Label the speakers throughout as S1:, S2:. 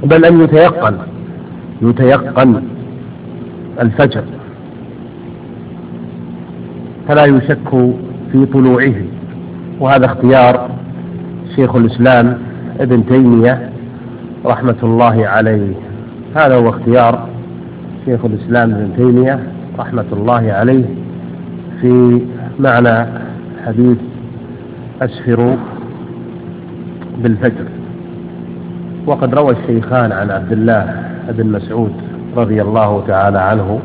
S1: بل أن يتيقن الفجر فلا يشك في طلوعه. وهذا اختيار شيخ الإسلام ابن تيمية رحمة الله عليه. هذا هو اختيار شيخ الإسلام ابن تيمية رحمة الله عليه في معنى حديث أسفروا بالفجر. وقد روى الشيخان عن عبد الله بن مسعود رضي الله تعالى عنه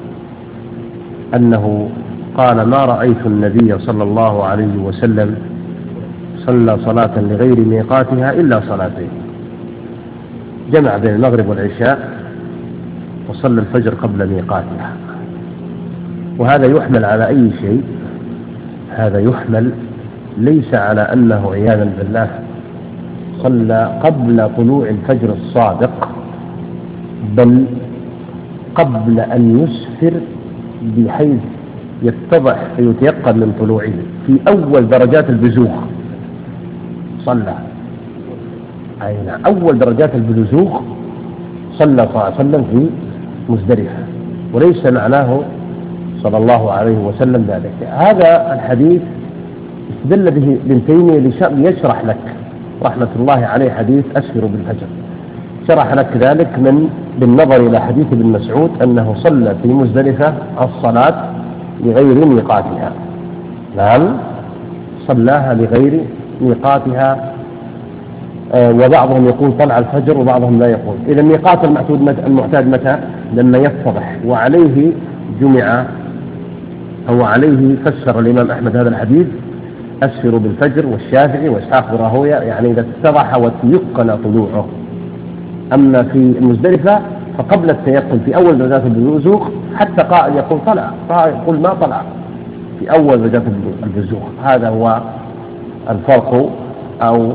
S1: أنه قال: ما رأيت النبي صلى الله عليه وسلم صلى صلاة لغير ميقاتها إلا صلاتين، جمع بين المغرب والعشاء وصلى الفجر قبل ميقاتها. وهذا يحمل على أي شيء؟ هذا يحمل ليس على أنه عياذا بالله صلى قبل طلوع الفجر الصادق، بل قبل أن يسفر بحيث يتضح فيتيقن من طلوعه في أول درجات البزوغ صلى. أين أول درجات البزوغ صلى صلى الله عليه وسلم في مزدلفة، وليس معناه صلى الله عليه وسلم ذلك. هذا الحديث استدل به ابن تيمية ليشرح لك رحمة الله عليه حديث أسفروا بالفجر. شرح لك ذلك بالنظر إلى حديث ابن مسعود أنه صلى في مزدلفة الصلاة لغير ميقاتها. نعم، صلاها لغير ميقاتها. وبعضهم يقول طلع الفجر وبعضهم لا يقول. إذا الميقات المعتاد متى؟ لما يتضح. وعليه جمع أو عليه فسر الإمام أحمد هذا الحديث أسفروا بالفجر، والشافعي وإسحاق بن راهويه، يعني إذا اتضح وتيقن طلوعه. أما في المزدلفة فقبل التيقن في أول درجات البزوغ، حتى قائل يقول طلع، قائل يقول ما طلع، في أول درجات البزوغ. هذا هو الفرق أو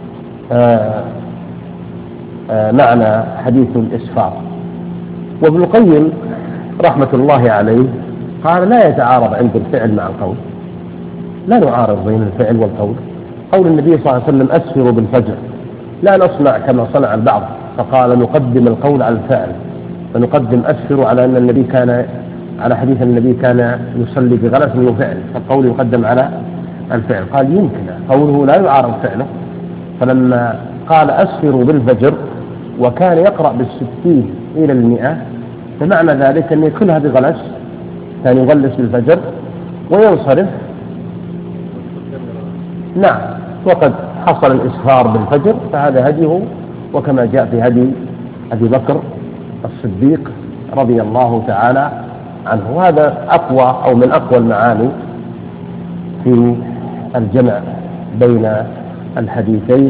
S1: معنى حديث الإسفار. وابن القيم رحمة الله عليه قال: لا يتعارض عند الفعل مع القول، لا نعارض بين الفعل والقول. قول النبي صلى الله عليه وسلم أسفروا بالفجر لا نصنع كما صنع البعض فقال نقدم القول على الفعل، فنقدم أسفروا على أن النبي كان، على حديث النبي كان يصلي بغلس من فعل، فالقول يقدم على الفعل. قال يمكن قوله لا يعارض فعله، فلما قال أسفروا بالفجر وكان يقرأ بالستين إلى 100، فمعنى ذلك أن يدخلها بغلس، كان يغلس بالفجر وينصرف. نعم، وقد حصل الإسفار بالفجر، فهذا هديه، وكما جاء في هدي أبي بكر الصديق رضي الله تعالى عنه. وهذا أقوى أو من أقوى المعاني في الجمع بين الحديثين،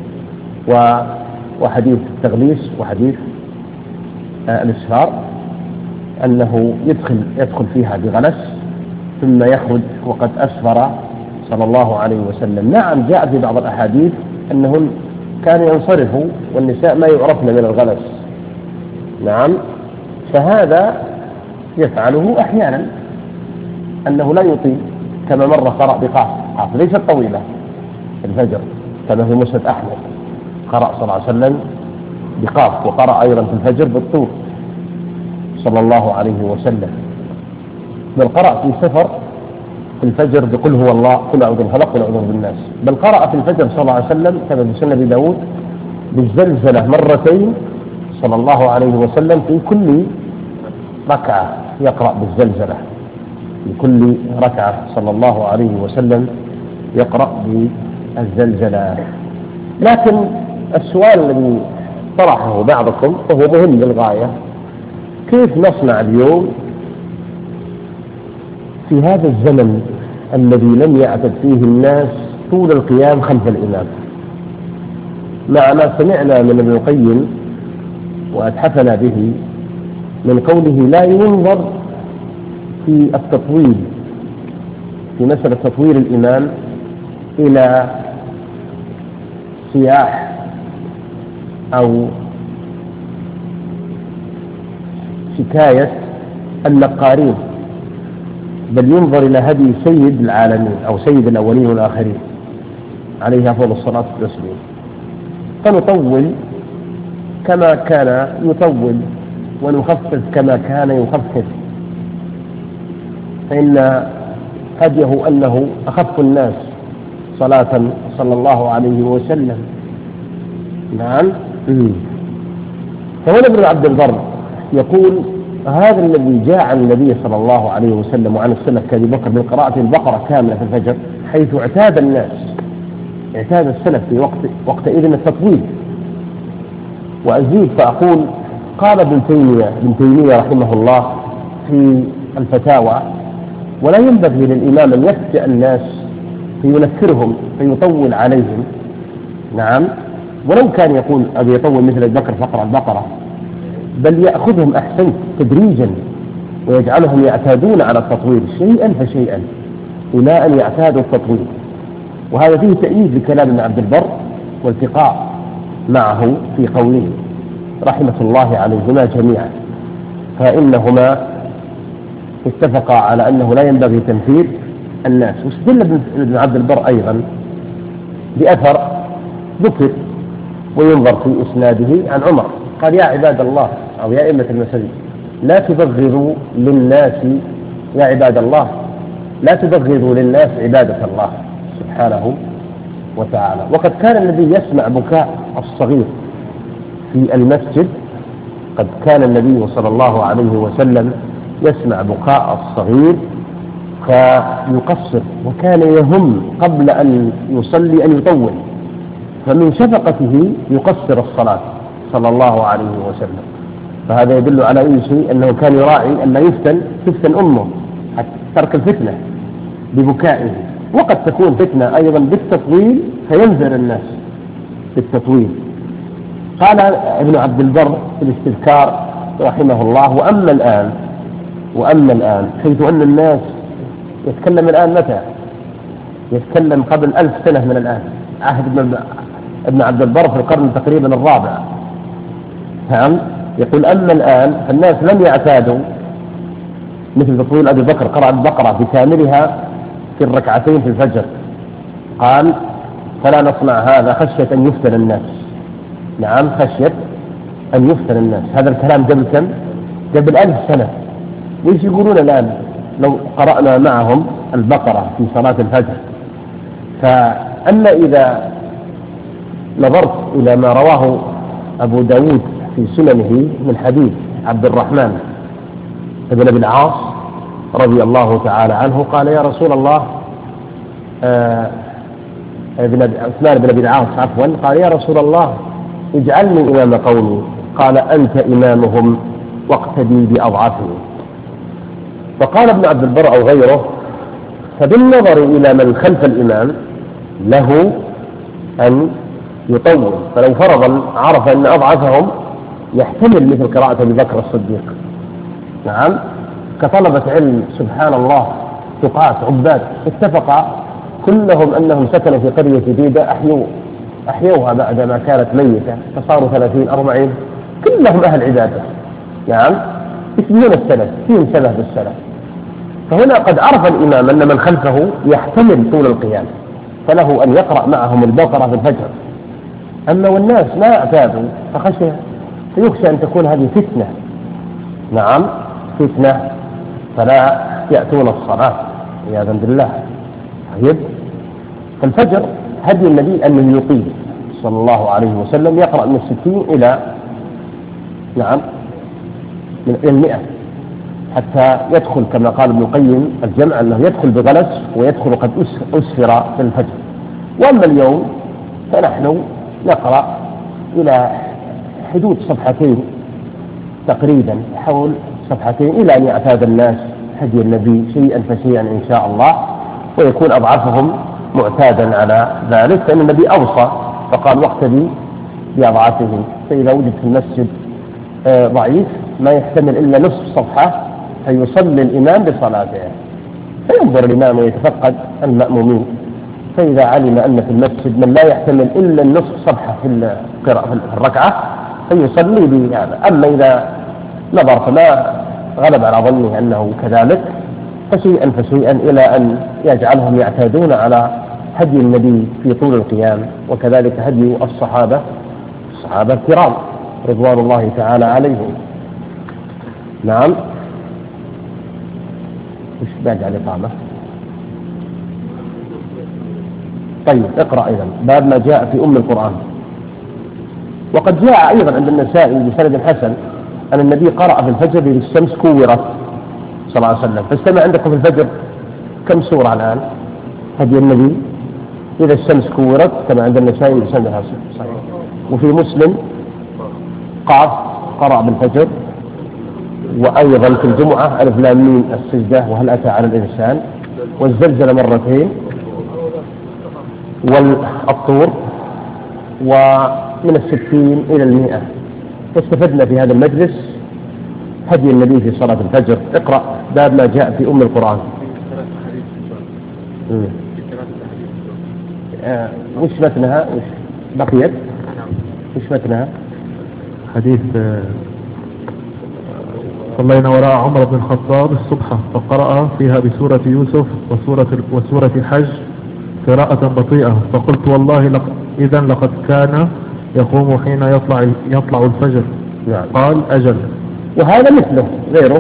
S1: وحديث التغليس وحديث الإسفار، أنه يدخل فيها بغلس ثم يخرج وقد أسفر صلى الله عليه وسلم. نعم، جاء في بعض الأحاديث أنه كان ينصرف والنساء ما يعرفن من الغلس. نعم، فهذا يفعله أحيانا، أنه لا يطيل، كما مر قرأ بقاف، ليست طويلة في الفجر، كما في مسند أحمد قرأ صلى الله عليه وسلم بقاف، وقرأ أيضا في الفجر بالطور صلى الله عليه وسلم. بل قرأ في سفر في الفجر بقل هو الله، قل أعوذ بالفلق قل أعوذ بالناس. بل قرأ في الفجر صلى الله عليه وسلم كما في سنن أبي داود بالزلزلة مرتين صلى الله عليه وسلم، في كل ركعة يقرأ بالزلزلة، في كل ركعة صلى الله عليه وسلم يقرأ بالزلزلة. لكن السؤال الذي طرحه بعضكم وهو مهم للغاية: كيف نصنع اليوم في هذا الزمن الذي لم يعتد فيه الناس طول القيام خلف الإمام، مع ما سمعنا من ابن القيم وأتحفنا به من قوله لا ينظر في التطويل، في مسألة تطوير الإمام، إلى صياح أو شكاية النقارين، بل ينظر إلى هدي سيد العالمين أو سيد الأولين والآخرين عليه أفضل الصلاة والتسليم. فنطول كما كان يطول ونخفف كما كان يخفف، فإن هديه أنه أخف الناس صلاة صلى الله عليه وسلم. نعم. فهنا ابن عبد البر يقول هذا الذي جاء عن النبي صلى الله عليه وسلم وعن السلف كأبي بكر من قراءة البقرة كاملة في الفجر، حيث اعتاد الناس، اعتاد السلف في وقتئذ التطويل. وأزيد فأقول قال ابن تيمية رحمه الله في الفتاوى: ولا ينبغي للإمام أن يفجأ الناس فينفرهم فيطول عليهم. نعم. ولو كان يقول أبي يطول مثل أبي بكر فقرأ البقرة، بل يأخذهم أحسن تدريجا ويجعلهم يعتادون على التطويل شيئا فشيئا إلى أن يعتادوا التطويل. وهذا فيه تأييد لكلام ابن عبد البر والتقاء معه في قوله رحمة الله عليهما جميعا، فإنهما اتفقا على أنه لا ينبغي تنفير الناس. واستدل ابن عبد البر أيضا بأثر ذكر وينظر في إسناده عن عمر، قال: يا عباد الله أو يا أئمة المساجد لا تبغضوا للناس، يا عباد الله لا تبغضوا للناس عبادة الله سبحانه وتعالى. وقد كان النبي يسمع بكاء الصغير في المسجد، قد كان النبي صلى الله عليه وسلم يسمع بكاء الصغير فيقصر، وكان يهم قبل أن يصلي أن يطول، فمن شفقته يقصر الصلاة صلى الله عليه وسلم. فهذا يدل على أي شيء؟ أنه كان يراعي أن لا تفتن أمه، حتى ترك الفتنة ببكائه. وقد تكون فتنة أيضا بالتطويل فينذر الناس بالتطويل. قال ابن عبد البر في الاستذكار رحمه الله: وأما الآن حيث أن الناس يتكلم الآن متى؟ يتكلم قبل 1000 سنة من الآن، عهد ابن عبد البر في القرن تقريبا الرابع. نعم. يقول: أما الآن فالناس لم يعتادوا مثل تطويل أبي بكر، قرأ البقرة بكاملها في الركعتين في الفجر. قال: فلا نصنع هذا خشية أن يفتن الناس. نعم، خشية أن يفتن الناس. هذا الكلام قبل كم؟ قبل 1000 سنة. وإيش يقولون الآن لو قرأنا معهم البقرة في صلاة الفجر؟ فأما إذا نظرت إلى ما رواه أبو داود في سننه من حديث عبد الرحمن بن أبي العاص رضي الله تعالى عنه، قال: يا رسول الله، عثمان بن أبي العاص عفوا، قال: يا رسول الله اجعلني إمام قومي. قال: أنت إمامهم واقتدي بأضعافهم. فقال ابن عبد البر أو غيره: فبالنظر إلى من خلف الإمام له أن يطول، فلو فرض عرف أن أضعفهم يحتمل مثل قراءة أبي بكر الصديق. نعم. كطلبة علم سبحان الله ثقات عباد اتفق كلهم أنهم سكنوا في قرية جديدة أحيوها بعدما كانت ميتة، فصاروا 30-40 كلهم أهل عبادة. نعم. يسمون السلف، فيهم سلف بالسلف. فهنا قد عرف الإمام أن من خلفه يحتمل طول القيام، فله أن يقرأ معهم البقرة في الفجر. أما والناس ما اعتادوا فيخشى أن تكون هذه فتنة. نعم، فتنة، فلا يأتون الصلاة عياذا بالله. طيب، فالفجر هدي النبي أنه يطيل صلى الله عليه وسلم، يقرأ من 60 إلى من 100 حتى يدخل كما قال ابن القيم الجمع أنه يدخل بغلس ويدخل قد أسفر في الفجر. وأما اليوم فنحن نقرأ إلى حدود صفحتين تقريبا، حول صفحتين، إلى أن يعتاد الناس هدي النبي شيئا فشيئا إن شاء الله، ويكون أضعفهم معتادا على ذلك، لأن النبي أوصى فقال: واقتدي بأضعافهم. فإذا وجد في المسجد ضعيف ما يحتمل إلا نصف صفحة فيصلي الإمام بصلاته، فينظر الإمام ويتفقد المأمومين، فإذا علم أن في المسجد من لا يحتمل إلا النصف صفحة في الركعة فيصلي بهذا. أما إذا نظر فما غلب على ظنه أنه كذلك فشيئا فشيئا إلى أن يجعلهم يعتادون على هدي النبي في طول القيام، وكذلك هدي الصحابة الكرام رضوان الله تعالى عليهم. نعم. وش باقي على الإقامة؟ طيب اقرأ أيضا باب ما جاء في أم القرآن. وقد جاء أيضا عند النسائي بسند حسن أن النبي قرأ في الفجر إذا الشمس كورت صلى الله عليه وسلم. فاستمع عندكم في الفجر كم سورة الآن؟ هدي النبي إذا الشمس كورت كما عند النسائي بسند حسن صحيح. وفي مسلم قاف قرأ بالفجر، وأيضا في الجمعة ألف لام ميم السجدة وهل أتى على الإنسان والزلزلة مرتين والطور ومن 60 إلى 100. فاستفدنا في هذا المجلس هدي النبي في صلاة الفجر. اقرأ باب ما جاء في أم القرآن. وش متنها؟ وش بقيت؟ وش متنها؟
S2: حديث صلينا وراء عمر بن الخطاب الصبح فقرأ فيها بسورة يوسف وسورة الحج قراءة بطيئة، فقلت والله إذا لقد كان يقوم حين يطلع الفجر.
S1: نعم.
S2: قال أجل.
S1: وهذا مثله غيره.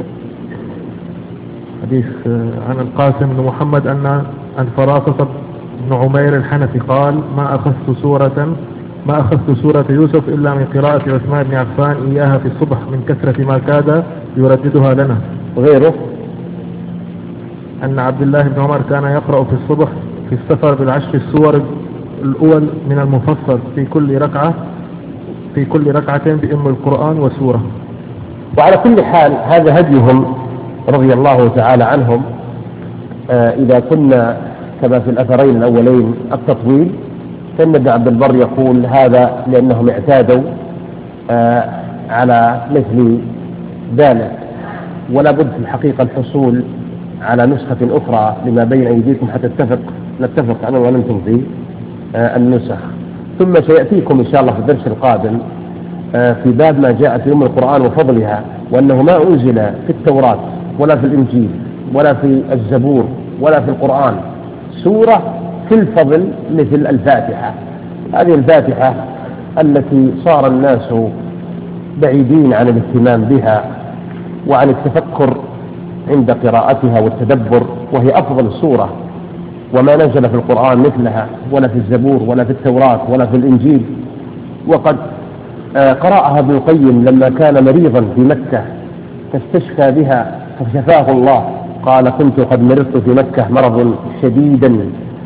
S2: حديث عن القاسم بن محمد أن فرافصة بن عمير الحنفي قال ما أخذت سورة يوسف إلا من قراءة عثمان بن عفان إياها في الصبح من كثرة ما كاد يرددها لنا.
S1: وغيره
S2: أن عبد الله بن عمر كان يقرأ في الصبح في السفر بالعشر السور الأول من المفصل في كل ركعة بأم القرآن وسورة.
S1: وعلى كل حال هذا هديهم رضي الله تعالى عنهم. إذا كنا كما في الأثرين الأولين التطويل، فإن ابن عبد البر يقول هذا لأنهم اعتادوا على مثل ذلك، ولا بد في الحقيقة الحصول على نسخة أخرى لما بين أيديكم حتى نتفق أنا وأنتم في النسخ. ثم سيأتيكم إن شاء الله في الدرس القادم في باب ما جاء في أم القرآن وفضلها، وأنه ما أنزل في التوراة ولا في الإنجيل ولا في الزبور ولا في القرآن سورة في الفضل مثل الفاتحة. هذه الفاتحة التي صار الناس بعيدين عن الاهتمام بها وعن التفكر عند قراءتها والتدبر، وهي أفضل سورة، وما نزل في القرآن مثلها ولا في الزبور ولا في التوراة ولا في الإنجيل. وقد قرأها ابن القيم لما كان مريضا في مكة فاستشفى بها فشفاه الله. قال كنت قد مرضت في مكة مرض شديدا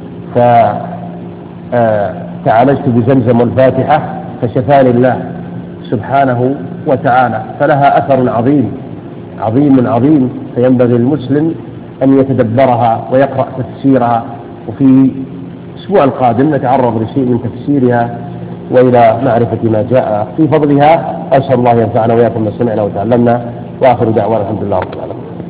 S1: فتعالجت بزمزم والفاتحة فشفاني الله سبحانه وتعالى. فلها أثر عظيم عظيم عظيم، فينبغي المسلم أن يتدبرها ويقرأ تفسيرها. وفي الأسبوع القادم نتعرض لشيء من تفسيرها وإلى معرفة ما جاء في فضلها. أسأل الله ينفعنا وإياكم ما سمعنا وتعلمنا، وآخر دعوانا الحمد لله رب العالمين.